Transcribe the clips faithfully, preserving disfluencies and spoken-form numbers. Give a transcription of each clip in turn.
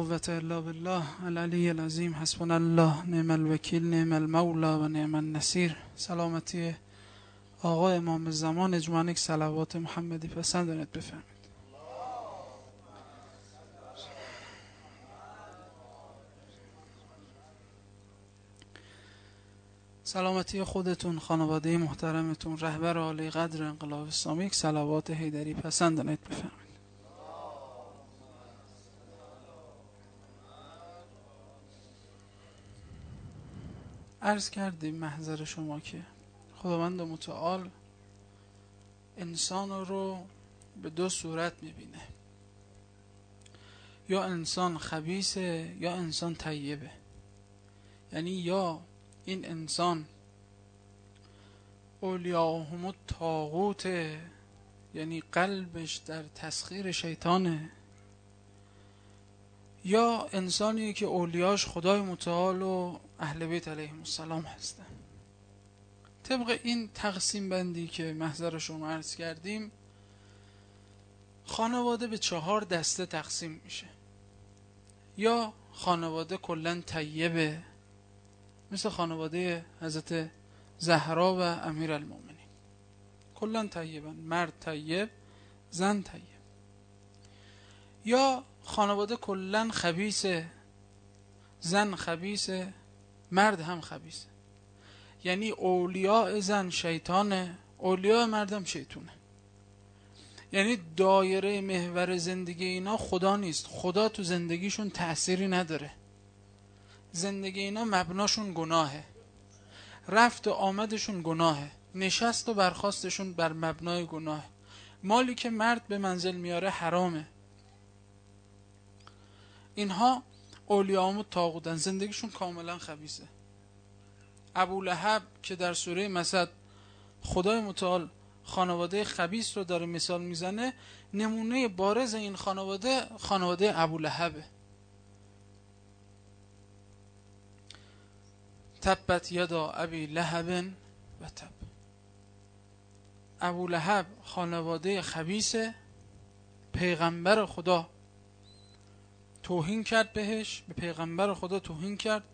قوة الا بالله العلی العظیم. حسبنا الله نعم الوکیل نعم المولا و نعم النصیر. سلامتی آقا امام زمان اجمالاً یک صلوات محمدی پسندانید بفرمایید. سلامتی خودتون، خانواده محترمتون، رهبر عالی قدر انقلاب اسلامی، یک صلوات حیدری پسندانید بفرمایید. عرض کردیم محضر شما که خداوند متعال انسان رو به دو صورت میبینه، یا انسان خبیثه یا انسان طیبه. یعنی یا این انسان اولیاءهم الطاغوت، یعنی قلبش در تسخیر شیطانه، یا انسانی که اولیاش خدای متعال و اهل بیت علیهم السلام هستن. طبق این تقسیم بندی که محضر شما عرض کردیم، خانواده به چهار دسته تقسیم میشه. یا خانواده کلن طیبه، مثل خانواده حضرت زهرا و امیرالمومنین، کلن طیبن، مرد طیب، زن طیب. یا خانواده کلن خبیثه، زن خبیثه، مرد هم خبیثه. یعنی اولیاء زن شیطانه، اولیاء مردم شیطونه. یعنی دایره محور زندگی اینا خدا نیست، خدا تو زندگیشون تأثیری نداره. زندگی اینا مبناشون گناهه، رفت و آمدشون گناهه، نشست و برخاستشون بر مبنای گناهه. مالی که مرد به منزل میاره حرامه. اینها اولیاء الطاغوتن، زندگیشون کاملا خبیثه. ابولهب که در سوره مسد خدای متعال خانواده خبیث رو داره مثال میزنه، نمونه بارز این خانواده خانواده ابولهبه. تبت یدا ابی لهب و تب. ابولهب خانواده خبیثه، پیغمبر خدا توهین کرد بهش، به پیغمبر خدا توهین کرد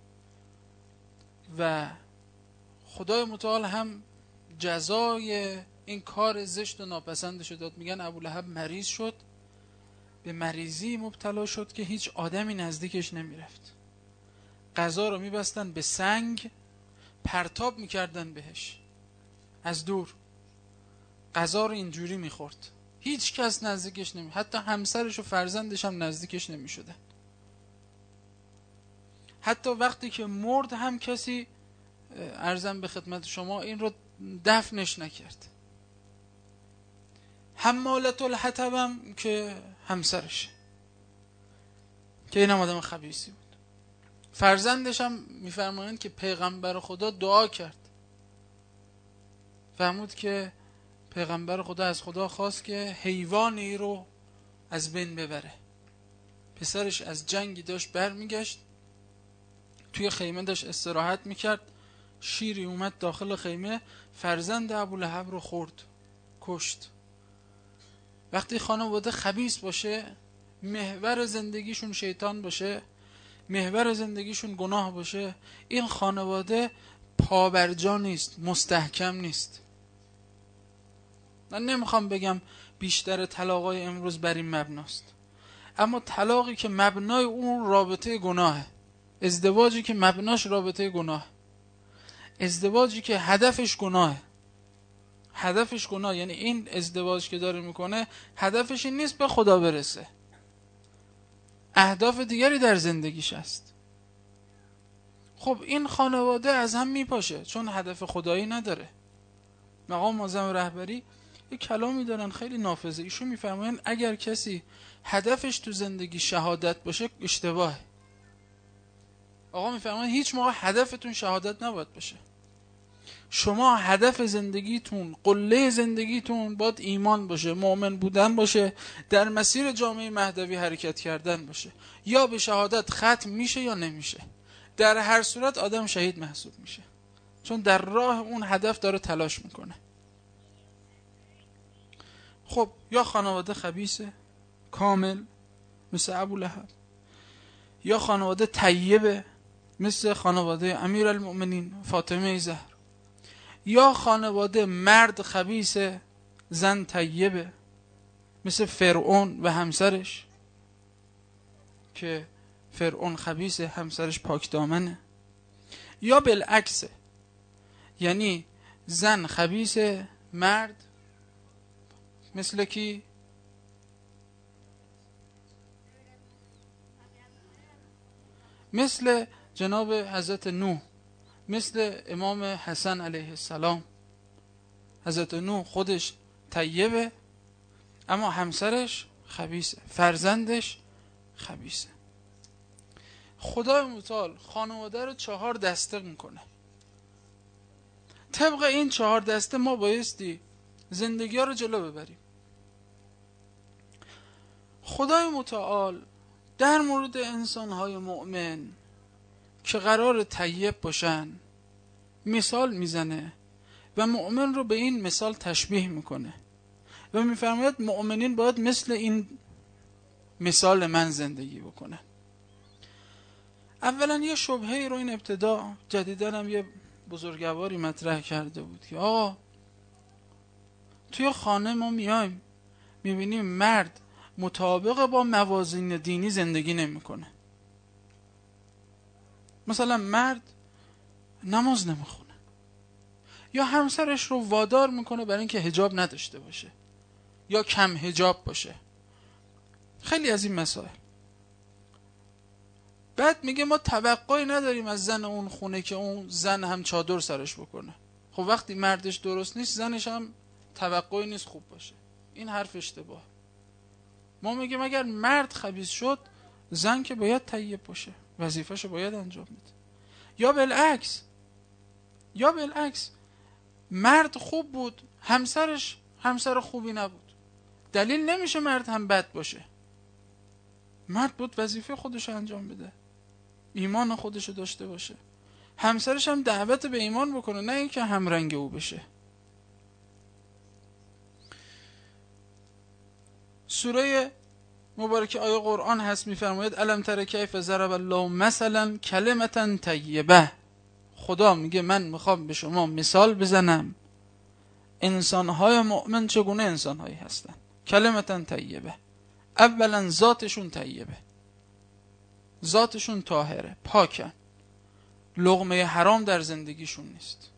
و خدای متعال هم جزای این کار زشت و ناپسندش داد. میگن ابولهب مریض شد، به مریضی مبتلا شد که هیچ آدمی نزدیکش نمیرفت. غذا رو میبستن به سنگ، پرتاب میکردن بهش از دور، غذا رو اینجوری میخورد، هیچ کس نزدیکش نمی، حتی همسرش و فرزندش هم نزدیکش نمیشدن. حتی وقتی که مرد هم کسی، عرضم به خدمت شما، این رو دفنش نکرد. حمالة الحطب هم که همسرش، که این هم آدم خبیثی بود. فرزندش هم میفرمایند که پیغمبر خدا دعا کرد، فهمود که پیغمبر خدا از خدا خواست که حیوانی رو از بین ببره. پسرش از جنگی داشت برمیگشت، توی خیمه داشت استراحت میکرد، شیری اومد داخل خیمه، فرزند ابولهب رو خورد، کشت. وقتی خانواده خبیث باشه، محور زندگیشون شیطان باشه، محور زندگیشون گناه باشه، این خانواده پابرجا نیست، مستحکم نیست. من نمیخوام بگم بیشتر طلاقای امروز بر این مبناست، اما طلاقی که مبنای اون رابطه گناهه، ازدواجی که مبناش رابطه گناه، ازدواجی که هدفش گناهه، هدفش گناه، یعنی این ازدواج که داره میکنه هدفش این نیست به خدا برسه، اهداف دیگری در زندگیش هست. خب این خانواده از هم میپاشه چون هدف خدایی نداره. مقام معظم رهبری یک کلامی دارن خیلی نافذه، ایشون میفرمایند اگر کسی هدفش تو زندگی شهادت باشه اشتباهه. آقا میفرمایند هیچ موقع هدفتون شهادت نباید باشه. شما هدف زندگیتون، قله زندگیتون باید ایمان باشه، مؤمن بودن باشه، در مسیر جامعه مهدوی حرکت کردن باشه. یا به شهادت ختم میشه یا نمیشه. در هر صورت آدم شهید محسوب میشه، چون در راه اون هدف داره تلاش میکنه. خب یا خانواده خبیثه کامل مثل ابولهب، یا خانواده طیبه مثل خانواده امیرالمؤمنین فاطمه زهرا، یا خانواده مرد خبیث زن طیبه مثل فرعون و همسرش که فرعون خبیث همسرش پاک دامنه، یا بالعکس یعنی زن خبیث مرد مثل کی؟ مثل جناب حضرت نوح، مثل امام حسن علیه السلام. حضرت نوح خودش طیبه اما همسرش خبیثه، فرزندش خبیثه. خدای متعال خانواده رو چهار دسته میکنه. طبق این چهار دسته ما بایستی زندگی ها رو جلو ببریم. خدای متعال در مورد انسان‌های مؤمن که قرار طیب باشن مثال میزنه و مؤمن رو به این مثال تشبیه میکنه و میفرماید مؤمنین باید مثل این مثال من زندگی بکنن. اولا یه شبهه رو این ابتدا جدیدن هم یه بزرگواری مطرح کرده بود که آقا توی خانه ما میایم میبینیم مرد مطابق با موازین دینی زندگی نمیکنه. مثلا مرد نماز نمیخونه یا همسرش رو وادار میکنه برای اینکه حجاب نداشته باشه یا کم حجاب باشه، خیلی از این مسائل. بعد میگه ما توقعی نداریم از زن اون خونه که اون زن هم چادر سرش بکنه. خب وقتی مردش درست نیست زنش هم توقعی نیست خوب باشه. این حرف اشتباه. ما میگیم اگر مرد خبیث شد زن که باید طیب باشه، وظیفه‌شو باید انجام بده. یا بالعکس یا بالعکس مرد خوب بود همسرش همسر خوبی نبود، دلیل نمیشه مرد هم بد باشه. مرد بود وظیفه خودشو انجام بده، ایمان خودشو داشته باشه، همسرش هم دعوت به ایمان بکنه، نه اینکه همرنگ او بشه. سوره مبارکه آیه قرآن هست میفرماید الم تر کیف ضرب الله مثلا کلمة طیبه. خدا میگه من میخوام به شما مثال بزنم انسانهای مؤمن چگونه انسانهایی هستن. کلمة طیبه، اولا ذاتشون طیبه، ذاتشون طاهره، پاکن، لقمه حرام در زندگیشون نیست.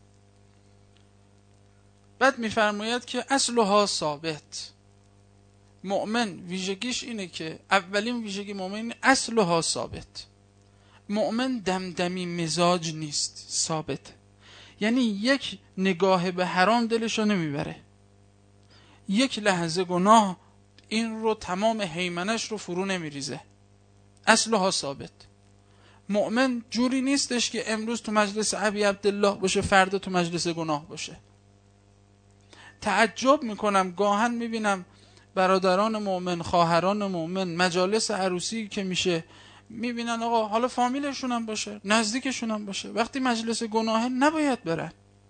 بعد میفرماید که اصلها ثابت. مؤمن ویژگیش اینه که اولین ویژگی مؤمن اصلها ثابت. مؤمن دمدمی مزاج نیست، ثابت. یعنی یک نگاه به حرام دلشو نمیبره، یک لحظه گناه این رو تمام هیمنش رو فرو نمیریزه. اصلها ثابت. مؤمن جوری نیستش که امروز تو مجلس ابی عبدالله باشه فردا تو مجلس گناه باشه. تعجب میکنم گاهن میبینم برادران مؤمن، خواهران مؤمن، مجالس عروسی که میشه میبینن آقا حالا فامیلشون هم باشه نزدیکشون هم باشه وقتی مجلس گناه نباید برن،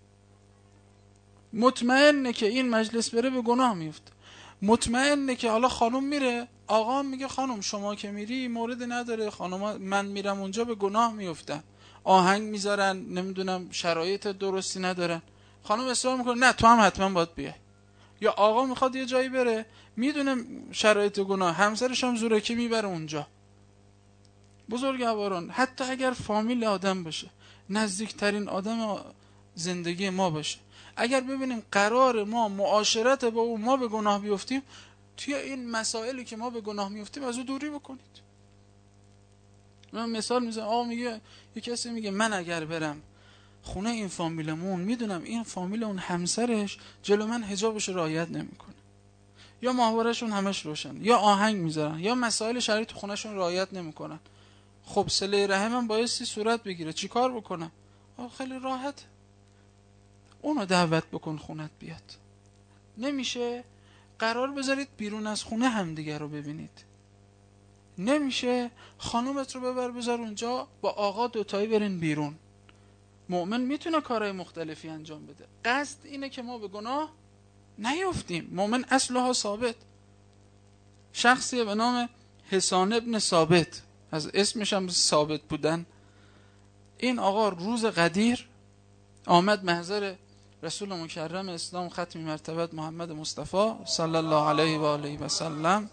مطمئنه که این مجلس بره به گناه میفته، مطمئنه که حالا خانم میره آقا میگه خانم شما که میری مورد نداره، خانم من میرم اونجا به گناه میفتن، آهنگ میذارن نمیدونم شرایط درستی ندارن، خانم اصرار میکنه نه تو هم حتما باید بیای. یا آقا میخواد یه جایی بره میدونه شرایط گناه، همسرش هم زورکی میبره اونجا. بزرگواران حتی اگر فامیل آدم باشه، نزدیکترین آدم زندگی ما باشه، اگر ببینیم قرار ما معاشرت با او ما به گناه بیفتیم، توی این مسائلی که ما به گناه میفتیم از او دوری بکنید. من مثال میزنم، آقا میگه یه کسی میگه من اگر برم خونه این فامیلمون میدونم این فامیل اون همسرش جلو من حجابش رعایت نمیکنه، یا ماهوارهشون همش روشن، یا آهنگ میذارن، یا مسائل شرعی تو خونهشون رعایت نمیکنن. خب صله رحمم بایستی صورت بگیره، چی کار بکنم؟ خیلی راحت اونو دعوت بکن خونت بیاد. نمیشه قرار بذارید بیرون از خونه همدیگه رو ببینید، نمیشه خانومت رو ببر بذار اونجا با آقا دوتایی برین بیرون. مؤمن میتونه کارهای مختلفی انجام بده، قصد اینه که ما به گناه نیفتیم. مؤمن اصلها ثابت. شخصی به نام حسان ابن ثابت از اسمش هم ثابت بودن. این آقا روز قدیر آمد محضر رسول مکرم اسلام ختم مرتبت محمد مصطفی صلی الله علیه و آله و سلم.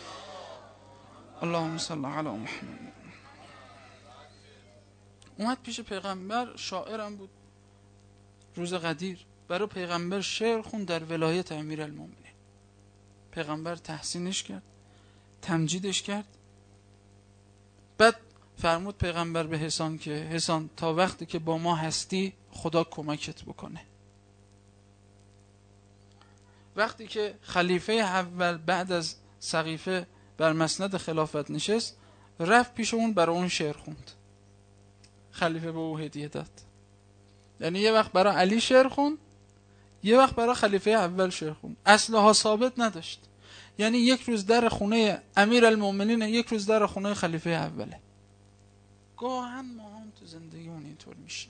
اللهم صل علی محمد. اومد پیش پیغمبر، شاعرم بود روز قدیر، برای پیغمبر شعر خون در ولایت امیرالمومنین. پیغمبر تحسینش کرد، تمجیدش کرد. بعد فرمود پیغمبر به حسان که حسان تا وقتی که با ما هستی خدا کمکت بکنه. وقتی که خلیفه اول بعد از سقیفه بر مسند خلافت نشست، رفت پیش اون برای اون شعر خوند. خلیفه به او هدیه داد. یعنی یه وقت برای علی شعر خوند، یه وقت برای خلیفه اول شعر خوند. اصلها ثابت نداشت. یعنی یک روز در خونه امیرالمومنین، یک روز در خونه خلیفه اوله. گاهن ما هم تو زندگیمون اینطور میشیم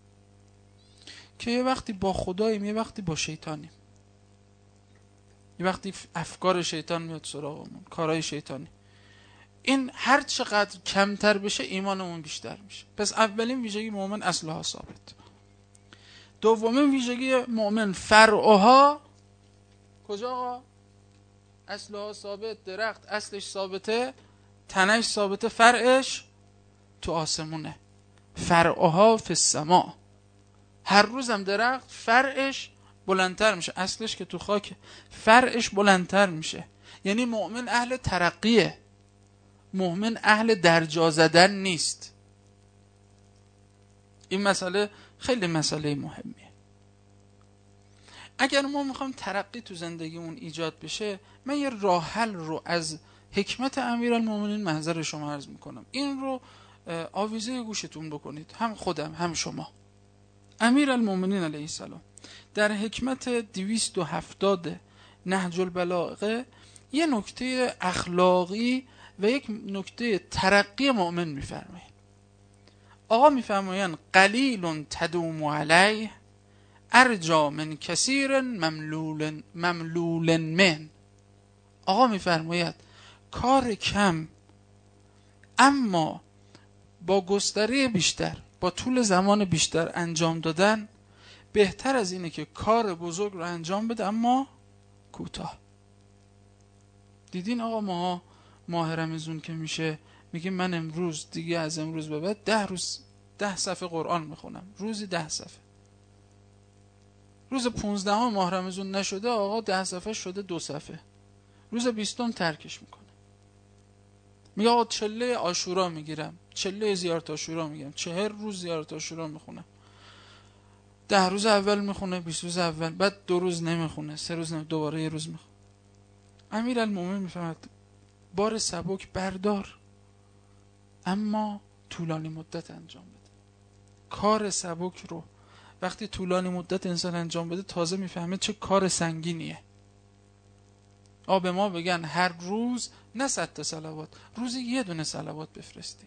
که یه وقتی با خداییم، یه وقتی با شیطانیم. یه وقتی افکار شیطان میاد سراغمون، کارهای شیطانی. این هر چقدر کمتر بشه ایمانمون بیشتر میشه. پس اولین ویژگی مؤمن اصلها ثابت. دومین ویژگی مؤمن فرعها کجا؟ اصلها ثابت. درخت اصلش ثابته، تنش ثابته، فرعش تو آسمونه. فرعها فی السماء. هر روزم درخت فرعش بلندتر میشه، اصلش که تو خاکه، فرعش بلندتر میشه. یعنی مؤمن اهل ترقیه، مؤمن اهل درجا زدن نیست. این مسئله خیلی مسئله مهمیه. اگر ما میخوایم ترقی تو زندگیمون ایجاد بشه، من یه راه حل رو از حکمت امیرالمومنین محضر شما عرض میکنم. این رو آویزه گوشتون بکنید، هم خودم هم شما. امیرالمومنین علیه السلام در حکمت دویست و هفتاد نهج البلاغه یه نکته اخلاقی و یک نکته ترقی مؤمن میفرمایند. آقا میفرمایند قلیل تدوم علیه ارجا من کثیر مملول مملول من. آقا میفرماید کار کم اما با گستره بیشتر، با طول زمان بیشتر انجام دادن بهتر از اینه که کار بزرگ رو انجام بده اما کوتاه. دیدین آقا ما ماه رمضان که میشه میگیم من امروز دیگه از امروز به بعد ده روز ده صفحه قرآن میخونم، روزی ده صفحه. روز پونزدهم ماه رمضان نشده آقا ده صفحه شده دو صفحه. روز بیستم ترکش میکنه، میگه آقا چله عاشورا میگیرم، چله زیارت عاشورا میگیرم، چهر روز زیارت عاشورا میخونم. ده روز اول میخونه، بیست روز اول، بعد دو روز نمیخونه، سه روز نمیخونه، دوباره یه روز میخونه. امیرالمومنین میفهمد بار سبک بردار اما طولانی مدت انجام بده. کار سبک رو وقتی طولانی مدت انسان انجام بده تازه میفهمه چه کار سنگینیه. آب ما بگن هر روز نه صد تا صلوات، روزی یه دونه صلوات بفرستی.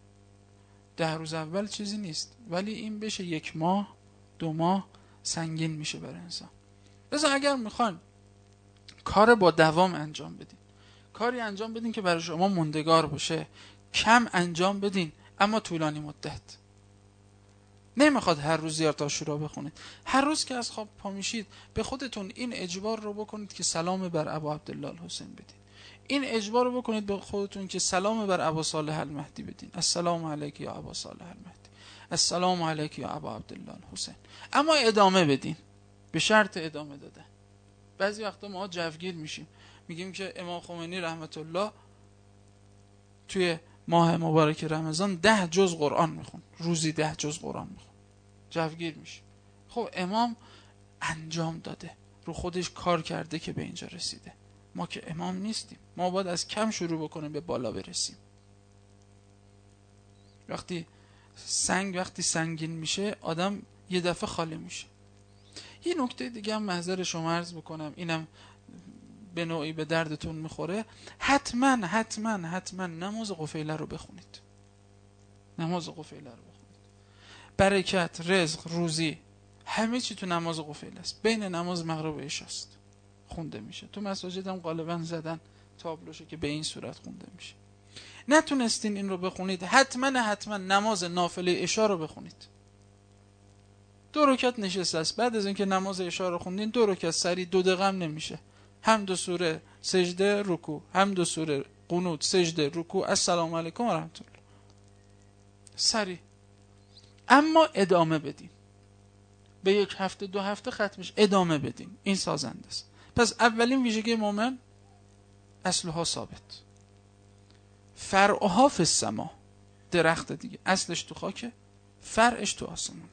ده روز اول چیزی نیست، ولی این بشه یک ماه دو ماه سنگین میشه برای انسان. لذا اگر میخوان کار با دوام انجام بدین، کاری انجام بدین که برای شما موندگار باشه، کم انجام بدین اما طولانی مدت. نمیخواد هر روز زیارت عاشورا بخونید. هر روز که از خواب پا میشید به خودتون این اجبار رو بکنید که سلام بر ابا عبدالله الحسین بدین. این اجبار رو بکنید به خودتون که سلام بر ابا صالح المهدی بدین. السلام علیک یا ابا صالح المهدی، السلام علیک یا ابا عبدالله الحسین. اما ادامه بدین، به شرط ادامه دادن. بعضی وقتا ما جوگیر میشیم، میگیم که امام خمینی رحمت الله توی ماه مبارک رمضان ده جز قرآن میخون، روزی ده جز قرآن میخون. جوگیر میشه. خب امام انجام داده، رو خودش کار کرده که به اینجا رسیده. ما که امام نیستیم، ما باید از کم شروع بکنیم به بالا برسیم. وقتی سنگ وقتی سنگین میشه آدم یه دفعه خالی میشه. یه نکته دیگه هم محضر شما عرض بکنم، اینم به نوعی به دردتون میخوره. حتما حتما حتما نماز قفیله رو بخونید. نماز قفیله رو بخونید. برکت، رزق، روزی همه چی تو نماز قفیله است. بین نماز مغرب و عشاء است خونده میشه. تو مساجد هم غالبا زدن تابلوشه که به این صورت خونده میشه. نتونستین این رو بخونید، حتما حتما نماز نافله عشا رو بخونید. دو رکعت نشسته است، بعد از اینکه نماز عشا رو خوندین دو رکعت سری دو دقیقه هم نمیشه، هم دو سوره سجده رکوع، هم دو سوره قنوت سجده رکوع السلام علیکم و رحمت الله، سری. اما ادامه بدین، به یک هفته دو هفته ختمش ادامه بدین، این سازنده است. پس اولین ویژگی مومن اصلها ثابت، فرعها فی السما، درخت دیگه اصلش تو خاکه، فرعش تو آسمونه.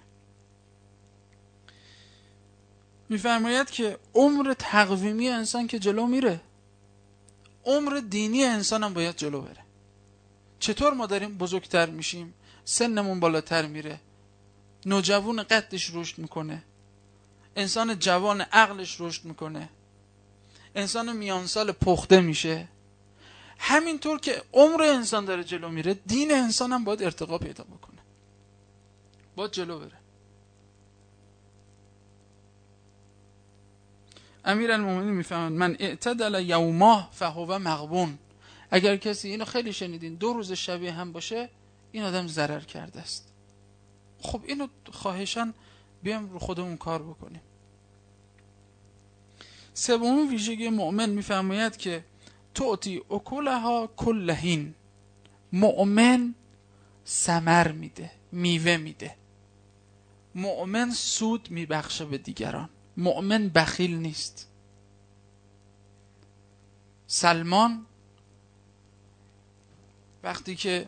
میفرماید که عمر تقویمی انسان که جلو میره، عمر دینی انسان هم باید جلو بره. چطور ما داریم بزرگتر میشیم، سنمون بالاتر میره، نوجوان قدش رشد میکنه، انسان جوان عقلش رشد میکنه، انسان میان سال پخته میشه، همینطور که عمر انسان داره جلو میره دین انسان هم باید ارتقا پیدا بکنه، باید جلو بره. امیرالمومنین میفهمند من اعتدل یومه فهو مغبون، اگر کسی اینو خیلی شنیدین دو روز شبیه هم باشه این آدم ضرر کرده است. خب اینو خواهشاً بیام رو خودمون کار بکنیم. سومین ویژگی مؤمن میفرماید که تعطی اکلها کل حین، مؤمن ثمر میده، میوه میده، مؤمن سود میبخشه به دیگران، مؤمن بخیل نیست. سلمان وقتی که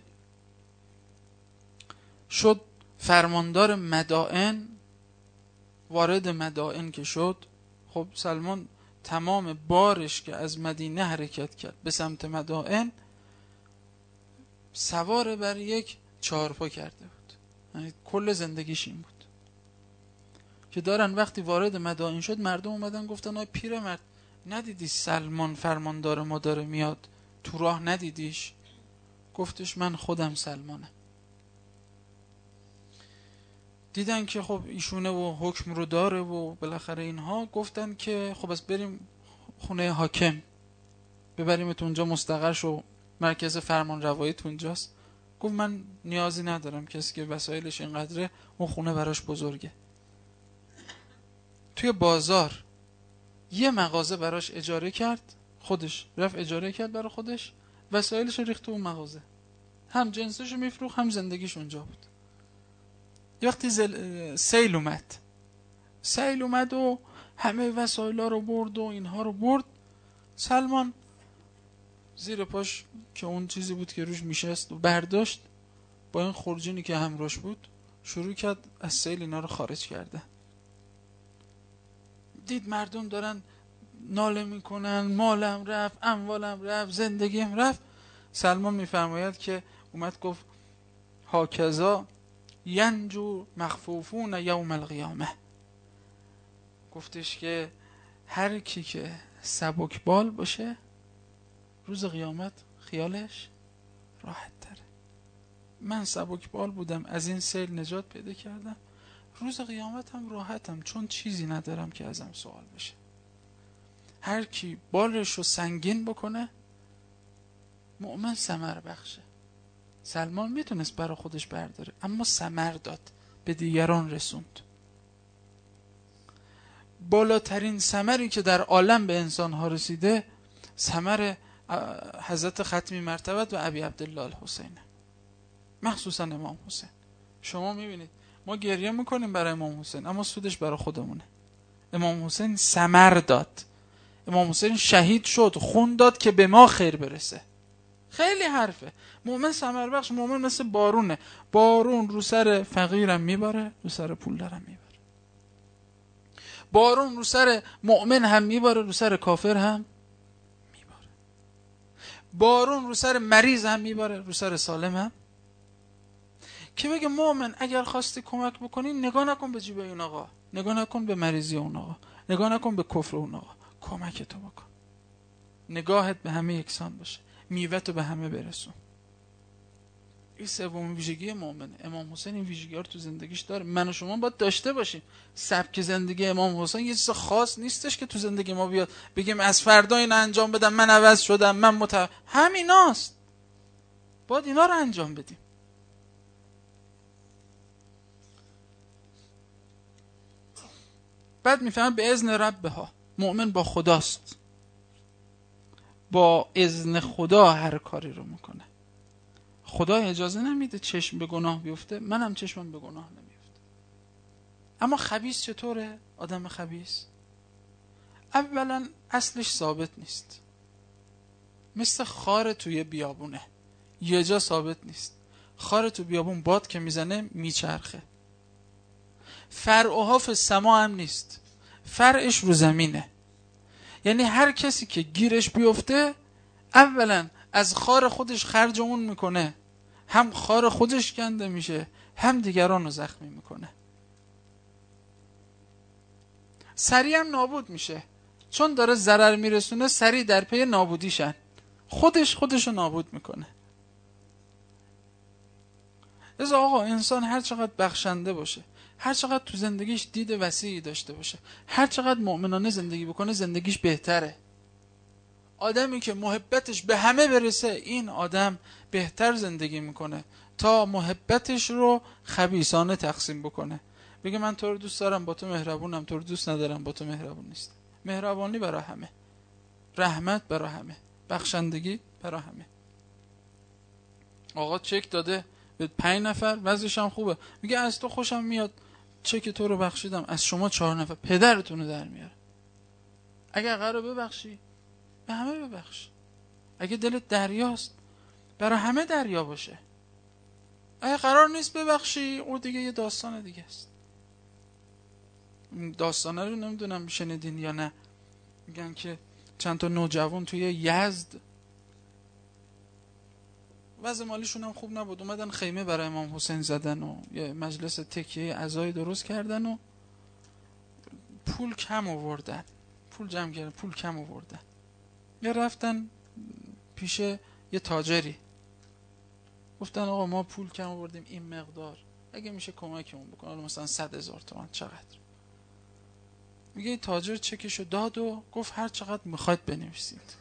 شد فرماندار مدائن، وارد مدائن که شد، خب سلمان تمام بارش که از مدینه حرکت کرد به سمت مدائن سوار بر یک چهارپا کرده بود، یعنی کل زندگیش این بود که دارن. وقتی وارد مدائن شد مردم اومدن گفتن آی پیرمرد ندیدی سلمان فرماندار ما داره میاد تو راه ندیدیش؟ گفتش من خودم سلمانم. دیدن که خب ایشونه و حکم رو داره و بالاخره اینها، گفتن که خب از بریم خونه حاکم ببریمت اونجا مستقر شو، مرکز فرمان روایی تو اونجاست. گفت من نیازی ندارم، کسی که وسایلش اینقدره اون خونه براش بزرگه. توی بازار یه مغازه براش اجاره کرد، خودش رفت اجاره کرد برای خودش، وسایلش رو ریخت تو اون مغازه، هم جنسش رو میفروخت هم زندگیش اونجا بود. یه وقتی زل... سیل اومد سیل اومد و همه وسایلا رو برد و اینها رو برد، سلمان زیر پاش که اون چیزی بود که روش میشست و برداشت، با این خورجینی که همراهش بود شروع کرد از سیل اینا رو خارج کرده. دید مردم دارن ناله میکنن، مالم رفت، اموالم رفت، زندگیم رفت. سلمان میفرماید که اومد گفت هاکذا ینجو مخفوفون یوم القیامه، گفتش که هر کی که سبکبال باشه روز قیامت خیالش راحت تره. من سبکبال بودم از این سیل نجات پیدا کردم، روز قیامت هم راحتم چون چیزی ندارم که ازم سوال بشه. هر کی بالش رو سنگین بکنه مؤمن ثمر بخشه. سلمان میتونست برای خودش برداره اما ثمر داد، به دیگران رسوند. بالاترین ثمری که در عالم به انسان ها رسیده ثمر حضرت ختمی مرتبت و ابی عبدالله الحسین، مخصوصا امام حسین. شما میبینید ما گریه میکنیم برای امام حسین اما سودش برای خودمونه. امام حسین ثمر داد، امام حسین شهید شد، خون داد که به ما خیر برسه. خیلی حرفه. مؤمن ثمر بخش، مؤمن مثل بارونه، بارون رو سر فقیرم میباره، رو سر پولدارم میباره. بارون رو سر مؤمن هم میباره، رو سر کافر هم میباره. بارون رو سر مریض هم میباره، رو سر سالم هم. که بگه مؤمن اگر خواستی کمک بکنی نگاه نکن به جیب این آقا، نگاه نکن به مریضی اون آقا، نگاه نکن به کفر اون آقا، کمک تو بکن. نگاهت به همه یکسان باشه، میوه‌تو به همه برسون. این سومین ویژگی مؤمنه. امام حسین این ویژگی‌ها رو تو زندگیش داره. من و شما باید داشته باشیم. سبک زندگی امام حسین یه چیز خاص نیستش که تو زندگی ما بیاد بگیم از فردا این انجام بدم من عوض شدم من مت همیناست. باید اینا رو انجام بدیم. بعد میفهمه به اذن ربها، مؤمن با خداست، با اذن خدا هر کاری رو میکنه. خدا اجازه نمیده چشم به گناه بیفته، منم چشمم به گناه نمیفته. اما خبیث چطوره؟ آدم خبیث اولا اصلش ثابت نیست، مثل خار توی بیابونه، یه جا ثابت نیست. خار تو بیابون باد که میزنه میچرخه. فرع حاف سما هم نیست، فرعش رو زمینه. یعنی هر کسی که گیرش بیفته اولا از خار خودش خرج اون میکنه، هم خار خودش کنده میشه، هم دیگران رو زخمی میکنه. سریع هم نابود میشه، چون داره ضرر میرسونه، سریع در پی نابودیشن، خودش خودش رو نابود میکنه. از آقا انسان هر چقدر بخشنده باشه، هر چقدر تو زندگیش دید وسیعی داشته باشه، هر چقدر مؤمنانه زندگی بکنه، زندگیش بهتره. آدمی که محبتش به همه برسه، این آدم بهتر زندگی میکنه تا محبتش رو خبیثانه تقسیم بکنه. بگه من تو رو دوست دارم با تو مهربونم، تو رو دوست ندارم با تو مهربون نیست. مهربانی برای همه، رحمت برای همه، بخشندگی برای همه. آقا چک داده به پنج نفر، وضعش هم خوبه، میگه از تو خوشم میاد، چک تو رو بخشیدم، از شما چهار نفر پدرتون رو در میاره. اگه قراره ببخشی به همه ببخش. اگه دلت دریاست برای همه دریا باشه. اگه قرار نیست ببخشی، اون دیگه یه داستان دیگه است. داستانه رو نمیدونم شنیدین یا نه. میگن که چند تا نوجوان توی یزد وضع مالیشون هم خوب نبود، اومدن خیمه برای امام حسین زدن و یه مجلس تکیه عزای درست کردن و پول کم آوردن، پول جمع کردن، پول کم آوردن. یا رفتن پیش یه تاجری، گفتن آقا ما پول کم آوردیم این مقدار، اگه میشه کمکمون بکنه، مثلا صد هزار تومان چقدر؟ میگه تاجر چکشو داد و گفت هر چقدر میخواید بنویسید،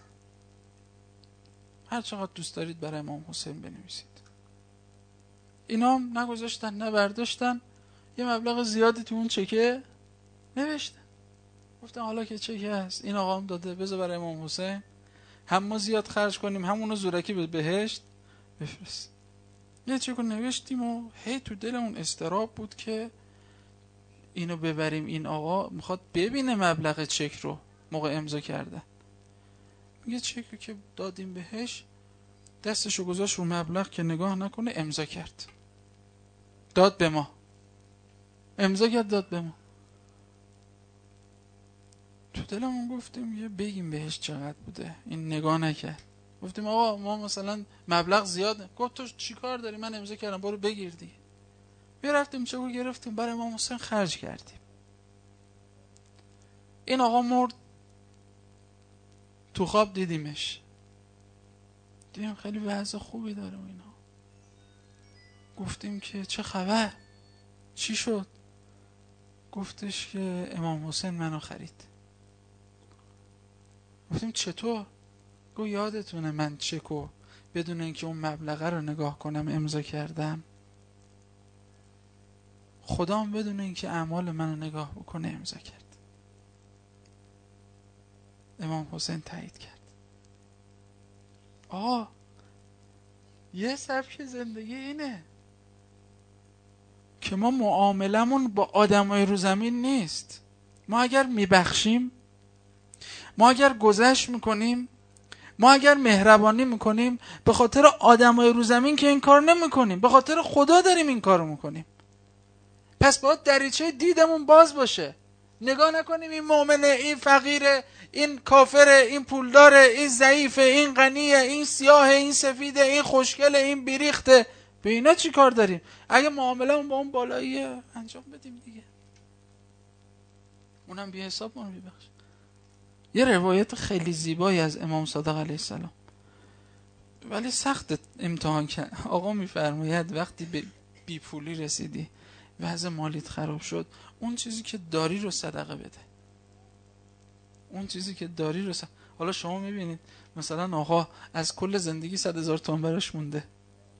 هر چقدر دوست دارید برای امام حسین بنویسید. اینا هم نگذاشتن، نه برداشتن، یه مبلغ زیادی تو اون چکه نوشتن. گفتن حالا که چکه هست، این آقا هم داده، بذار برای امام حسین هم ما زیاد خرج کنیم، همونو زورکی به بهشت بفرست. یه چکو نوشتیم و هی تو دلمون استراب بود که اینو ببریم، این آقا میخواد ببینه مبلغ چک رو موقع امضا کرده. میگه چکو که دادیم بهش، دستشو گذاشت رو مبلغ که نگاه نکنه، امضا کرد، داد به ما، امضا کرد داد به ما. تو دلمون گفتیم یه بگیم بهش چقدر بوده، این نگاه نکرد. گفتیم آقا ما مثلا مبلغ زیاده. گفت تو چی کار داری، من امضا کردم برو بگیر دیگه. رفتیم چکو گرفتیم برای امام حسین خرج کردیم. این آقا مرد، تو خواب دیدیمش، دیدیم خیلی وضع خوبی داره و اینا. گفتیم که چه خبر، چی شد؟ گفتش که امام حسین منو خرید. گفتیم چطور؟ گفت یادتونه من چکو بدون اینکه اون مبلغه رو نگاه کنم امضا کردم، خدام بدون اینکه اعمال منو نگاه بکنه امضا کرد. امام حسین تایید کرد. آه یه سبک زندگی اینه که ما معاملمون با آدمای رو زمین نیست. ما اگر میبخشیم، ما اگر گذشت میکنیم، ما اگر مهربانی میکنیم، به خاطر آدمای رو زمین که این کار نمیکنیم، به خاطر خدا داریم این کارو میکنیم. پس باید دریچه دیدمون باز باشه، نگاه نکنیم این مؤمنه، این فقیره، این کافره، این پولداره، این ضعیفه، این غنیه، این سیاهه، این سفیده، این خوشگله، این بیریخته. به اینا چی کار داریم؟ اگه معامله با اون بالاییه انجام بدیم دیگه، اونم بی حساب ما رو میبخشه. یه روایت خیلی زیبایی از امام صادق علیه السلام، ولی سخت امتحان کرد. آقا میفرماید وقتی به بی پولی رسیدی، وضع مالیت خراب شد، اون چیزی که داری رو صدقه بده. اون چیزی که داری رو صدقه. حالا شما میبینید مثلا آقا از کل زندگی صد هزار تومان براش مونده،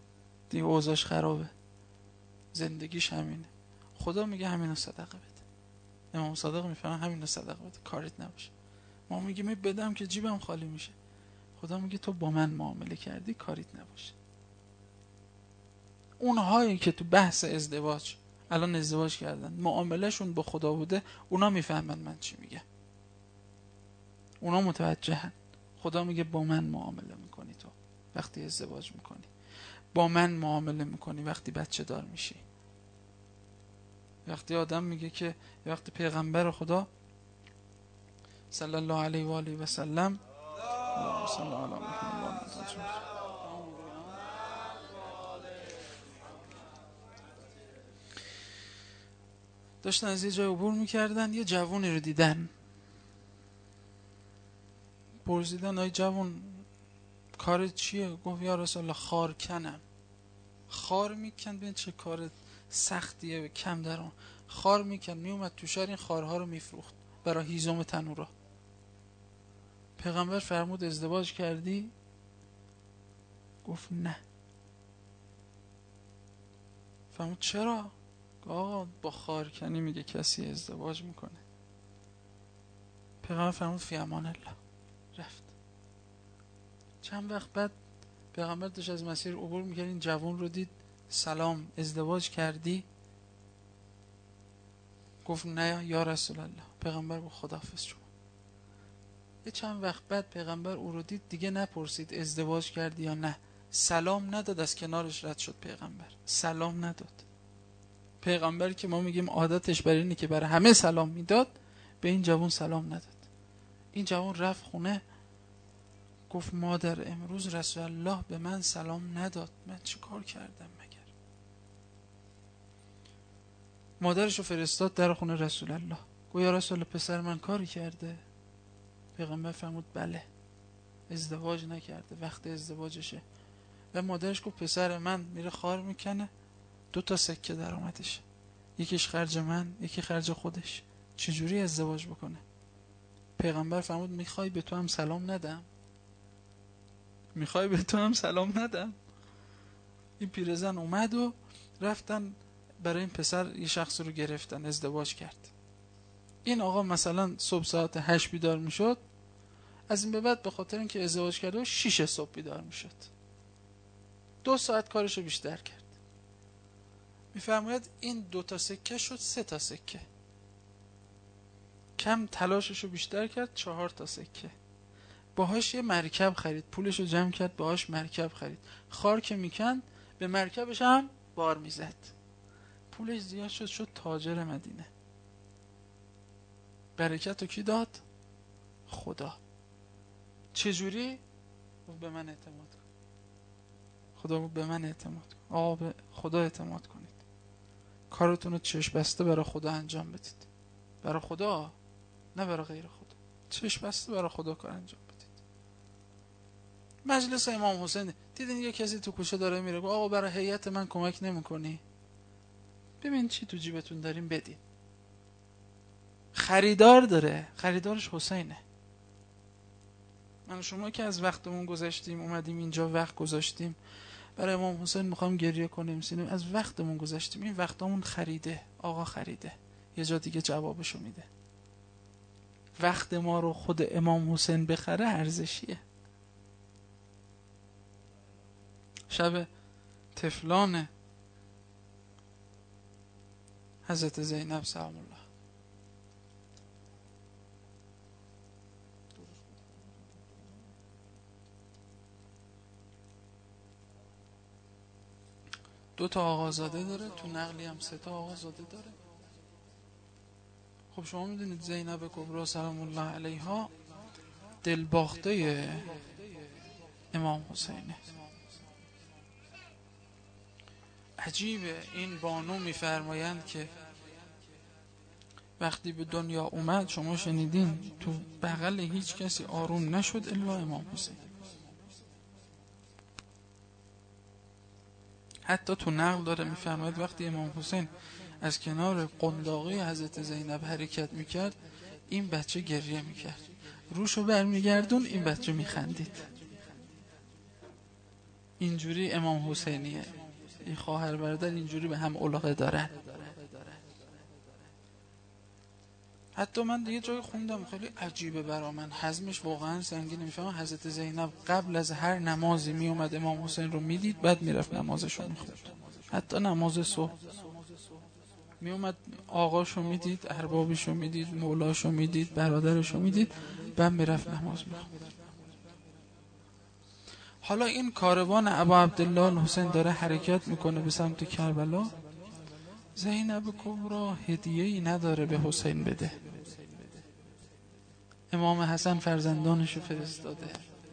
دیگه اوضاعش خرابه، زندگیش همینه. خدا میگه همینو صدقه بده. امام صادق میفهمه همینو صدقه بده، کاریت نباشه. ما میگیم می بدم که جیبم خالی میشه. خدا میگه تو با من معامله کردی، کاریت نباشه. اونهایی که تو بحث ازدواج الان ازدواج کردن، معاملهشون با خدا بوده، اونا میفهمن من چی میگم. اونا متوجهن. خدا میگه با من معامله میکنی تو وقتی ازدواج میکنی، با من معامله میکنی وقتی بچه دار میشی. وقتی آدم میگه که وقتی پیغمبر خدا صلی الله علیه و آله و سلم صلی الله علیه و داشتن از یه جای عبور میکردن، یه جوونی رو دیدن، پرسیدن آی جوون کارت چیه؟ گفت یا رسول الله خار کنم. خار میکن، ببین چه کار سختیه، کم درون. خار میکن، میومد تو شهر این خارها رو میفروخت برای هیزم تنورا. پیغمبر فرمود ازدواج کردی؟ گفت نه. فرمود چرا؟ آقا با خارکنی میگه کسی ازدواج میکنه. پیغمبر فرمود فی امان الله. رفت. چند وقت بعد پیغمبر داشت از مسیر عبور میکرد، این جوان رو دید. سلام، ازدواج کردی؟ گفت نه یا رسول الله. پیغمبر گفت خداحافظ شما. یه چند وقت بعد پیغمبر او رو دید، دیگه نپرسید ازدواج کردی یا نه، سلام نداد، از کنارش رد شد. پیغمبر سلام نداد. پیغمبر که ما میگیم عادتش بر اینه که برای همه سلام میداد، به این جوان سلام نداد. این جوان رفت خونه، گفت مادر امروز رسول الله به من سلام نداد، من چه کار کردم مگر؟ مادرشو فرستاد در خونه رسول الله، گفت یا رسول الله پسر من کاری کرده؟ پیغمبر فرمود بله، ازدواج نکرده، وقت ازدواجشه. و مادرش گفت پسر من میره خار میکنه، دو تا سکه در آمدش، یکیش خرج من، یکی خرج خودش، چجوری ازدواج بکنه؟ پیغمبر فرمود میخوای به تو هم سلام ندم؟ میخوای به تو هم سلام ندم؟ این پیرزن اومد و رفتن برای این پسر یه شخص رو گرفتن، ازدواج کرد. این آقا مثلا صبح ساعت هشت بیدار میشد، از این به بعد به خاطر اینکه ازدواج کرده شیش صبح بیدار میشد، دو ساعت کارشو بیشتر کرد. میفرماید این دو تا سکه شد سه تا سکه، کم تلاششو بیشتر کرد، چهار تا سکه. باهاش یه مرکب خرید، پولشو جمع کرد، باهاش مرکب خرید. خار که میکن به مرکبش هم بار میزد، پولش زیاد شد، شد تاجر مدینه. برکتو کی داد؟ خدا. چجوری؟ به من اعتماد کن. خدا بود به من اعتماد کن. آقا به خدا اعتماد کنید، کارتون رو چشم بسته برای خدا انجام بدید، برای خدا، نه برای غیر خدا. چشم بسته برای خدا کار انجام بدید. مجلس امام حسین دیدین یه کسی تو کوچه داره میره، آقا برای هیئت من کمک نمیکنی؟ ببین چی تو جیبتون داریم بدین. خریدار داره، خریدارش حسینه. من شما که از وقتمون گذاشتیم اومدیم اینجا، وقت گذاشتیم برای امام حسین، میخوام گریه کنیم سینیم، از وقتمون گذاشتیم، این وقتمون خریده، آقا خریده، یه جا دیگه جوابشو میده. وقت ما رو خود امام حسین بخره ارزشیه. شب طفلان حضرت زینب سلام الله، دو تا آقازاده داره، تو نقلی هم سه تا آقازاده داره. خب شما میدونید زینب کبرا سلام الله علیها دلباخته امام حسینه. عجیبه، این بانو میفرمایند که وقتی به دنیا اومد، شما شنیدین، تو بغل هیچ کسی آروم نشد الا امام حسین. حتی تو نقل داره میفرماید وقتی امام حسین از کنار قنداقی حضرت زینب حرکت میکرد، این بچه گریه میکرد، روشو برمیگردون، این بچه میخندید. اینجوری امام حسینیه. این خواهر برادر اینجوری به هم علاقه دارن. حتی من دیگه جای خوندم خیلی عجیبه برا من، هضمش واقعا سنگینه. میفهمم حضرت زینب قبل از هر نمازی می اومد امام حسین رو میدید، بعد میرفت نمازش رو میخوند. حتی نماز صبح می اومد آقاش رو میدید، اربابش رو میدید، مولاش رو میدید، برادرش رو میدید، بعد میرفت نماز میخوند. حالا این کاروان ابا عبدالله حسین داره حرکت میکنه به سمت کربلا. زینب کبرا هدیه‌ای نداره به حسین بده. امام حسن فرزندانشو فرستاده،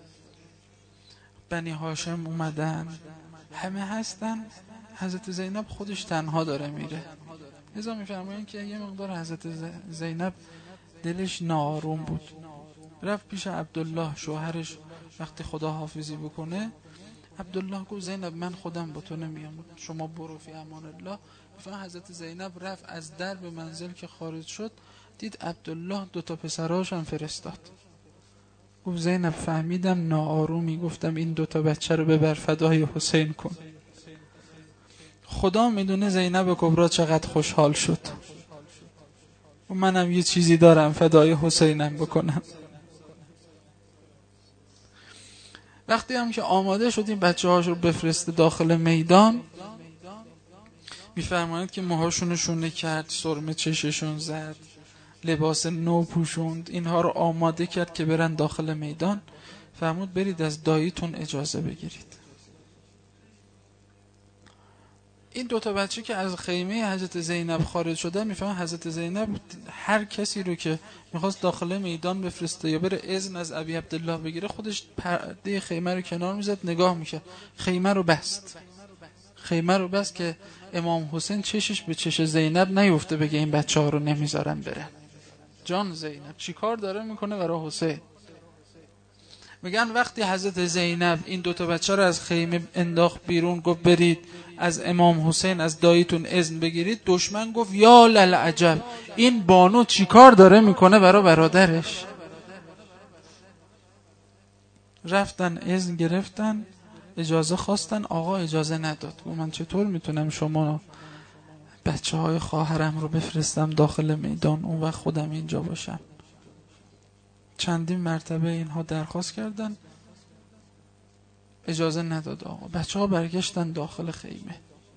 بنی هاشم اومدن، همه هستن، حضرت زینب خودش تنها داره میره. لذا میفرمایند که یه مقدار حضرت زینب دلش ناآروم بود، رفت پیش عبدالله شوهرش. وقتی خدا حافظی بکنه، عبدالله گفت زینب من خودم با تو نمیام، شما برو فی امان الله. بفهم حضرت زینب رفت، از در به منزل که خارج شد دید عبدالله دوتا پسراش هم فرستاد. گفت زینب فهمیدم ناآرومی، گفتم این دوتا بچه رو ببر فدای حسین کن. خدا میدونه زینب کبرا چقدر خوشحال شد و منم یه چیزی دارم فدای حسینم بکنم. وقتی هم که آماده شد این بچه هاش رو بفرسته داخل میدان، میفرمایند که موهاشون رو شونه کرد، سرمه چششون زد، لباس نو پوشوند، اینها رو آماده کرد که برن داخل میدان. فرمود برید از داییتون اجازه بگیرید. این دوتا بچه که از خیمه حضرت زینب خارج شدن، میفهمن حضرت زینب هر کسی رو که میخواست داخل میدان بفرسته یا بره اذن از ابی عبدالله بگیره، خودش پرده خیمه رو کنار میزد، نگاه میکرد، خیمه رو بست خیمه رو بست که امام حسین چشش به چش زینب نیفته بگه این بچه ها رو نمیذارن برن. جان زینب چی کار داره میکنه برای حسین؟ میگن وقتی حضرت زینب این دوتا بچه رو از خیمه انداخت بیرون، گفت برید از امام حسین از داییتون اذن بگیرید، دشمن گفت یا للعجب، این بانو چی کار داره میکنه برای برادرش؟ رفتن اذن گرفتن، اجازه خواستن، آقا اجازه نداد. گفت من چطور میتونم شما بچه های خواهرم رو بفرستم داخل میدان اون وقت خودم اینجا باشم؟ چندین مرتبه اینها درخواست کردن، اجازه نداد آقا. بچه ها برگشتن داخل خیمه.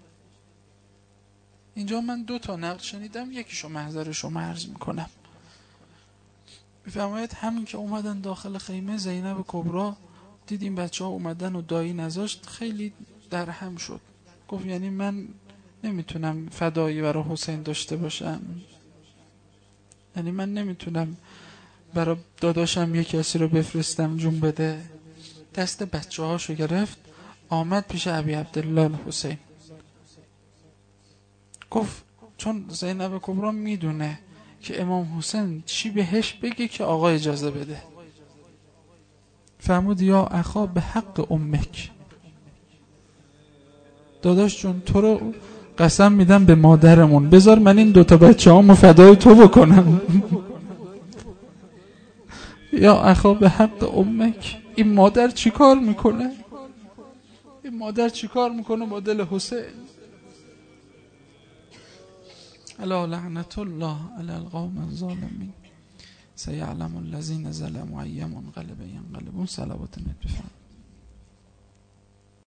اینجا من دو تا نقل شنیدم، یکیشو محضر شما عرض میکنم. میفرماید همین که اومدن داخل خیمه، زینب کبرا دید این بچه ها اومدن و دایی نذاشت، خیلی در هم شد. گفت یعنی من نمیتونم فدایی برای حسین داشته باشم؟ یعنی من نمیتونم برای داداشم یک کسی رو بفرستم جون بده؟ دست بچه هاشو گرفت، آمد پیش ابی عبدالله حسین. گفت چون زینب کبرا میدونه که امام حسین چی بهش بگه که آقا اجازه بده، فرمود یا اخا به حق امک، داداش جون تو رو قسم میدم به مادرمون، بذار من این دوتا بچه هامو فدای تو بکنم. یا اخا به حق امک، این مادر چی کار میکنه؟ این مادر چی کار میکنه با دل حسین؟ الا لعنت الله علی القوم الظالمین سیعلم الذین ظلموا ای منقلب ینقلبون. صلوات نبی.